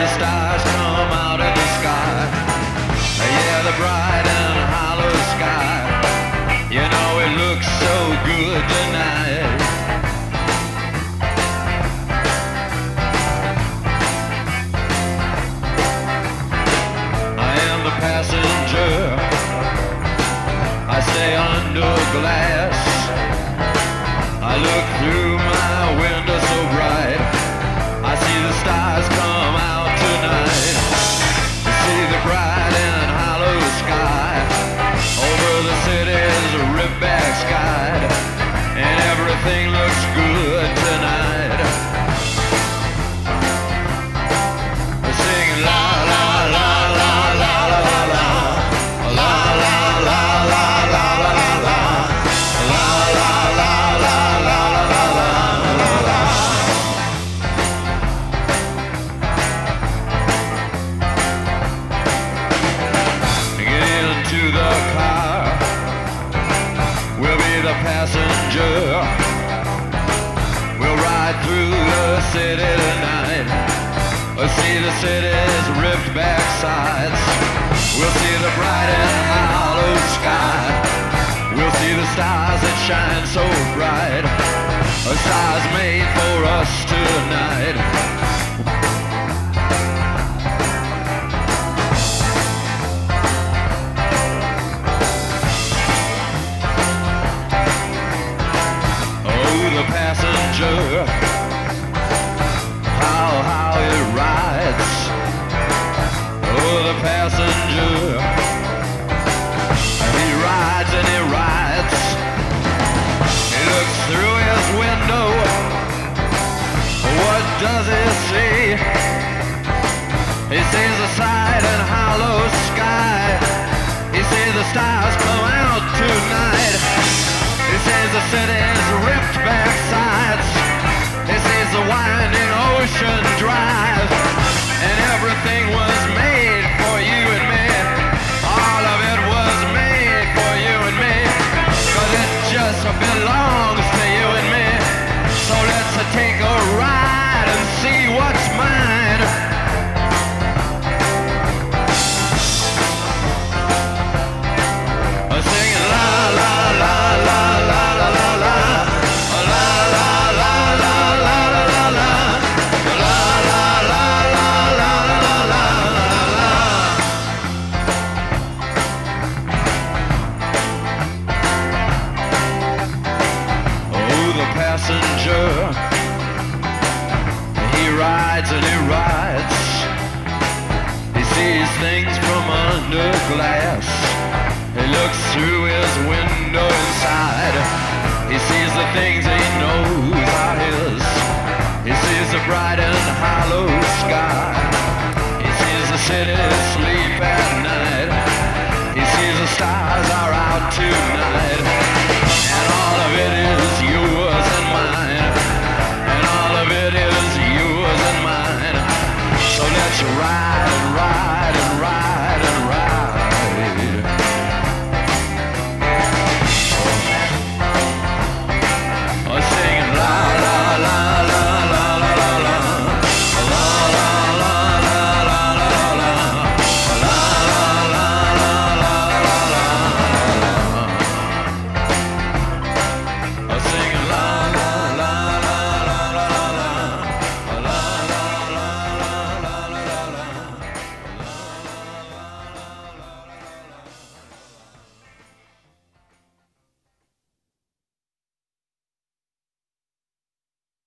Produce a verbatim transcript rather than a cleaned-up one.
the stars come out of the sky. Yeah, the bright and hollow sky. You know it looks so good tonight. I am the passenger. I stay under glass. I look through my window so bright. I see the stars come out tonight. I see the bright and hollow sky. Over the city's ripped-back sky. And everything looks good tonight. We're singing la la la la la la la la. La la la la la la la la. La la la la la la la la la. Get into the car. We'll be the passenger. We'll ride through the city tonight. We'll see the city's ripped back sides. We'll see the bright and hollow sky. We'll see the stars that shine so bright. A stars made for us tonight. The passenger, how, how it rides. Oh, the passenger, he rides and he rides. He looks through his window. What does he see? He sees the side and hollow sky. He sees the stars come out tonight. He sees the city's ripped back sides. He sees the winding ocean drive. And everything was made for you and me. All of it was made for you and me. Cause it just belongs to you and me. So let's take a ride and see what's mine. Singing la la la la la la la la. La la la la la la la la. La la la la la la la la. Oh, the passenger, he rides and he rides. He sees things from under glass. He looks through his window inside. He sees the things he knows are his.